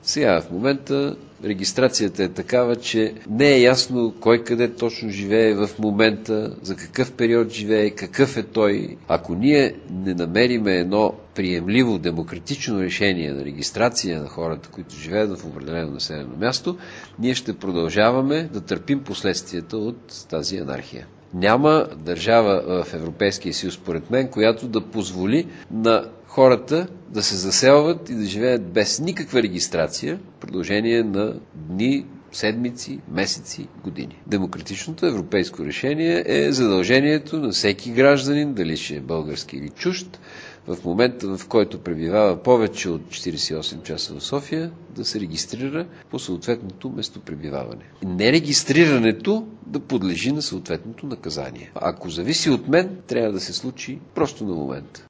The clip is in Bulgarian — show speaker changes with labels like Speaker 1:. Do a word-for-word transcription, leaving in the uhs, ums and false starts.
Speaker 1: Сега, в момента регистрацията е такава, че не е ясно кой къде точно живее в момента, за какъв период живее, какъв е той. Ако ние не намериме едно приемливо, демократично решение на регистрация на хората, които живеят в определено населено място, ние ще продължаваме да търпим последствията от тази анархия. Няма държава в Европейския съюз, според мен, която да позволи на хората да се заселват и да живеят без никаква регистрация в продължение на дни, седмици, месеци, години. Демократичното европейско решение е задължението на всеки гражданин, дали ще е български или чужд, в момента, в който пребивава повече от четиридесет и осем часа в София, да се регистрира по съответното местопребиваване. Нерегистрирането да подлежи на съответното наказание. Ако зависи от мен, трябва да се случи просто на момента.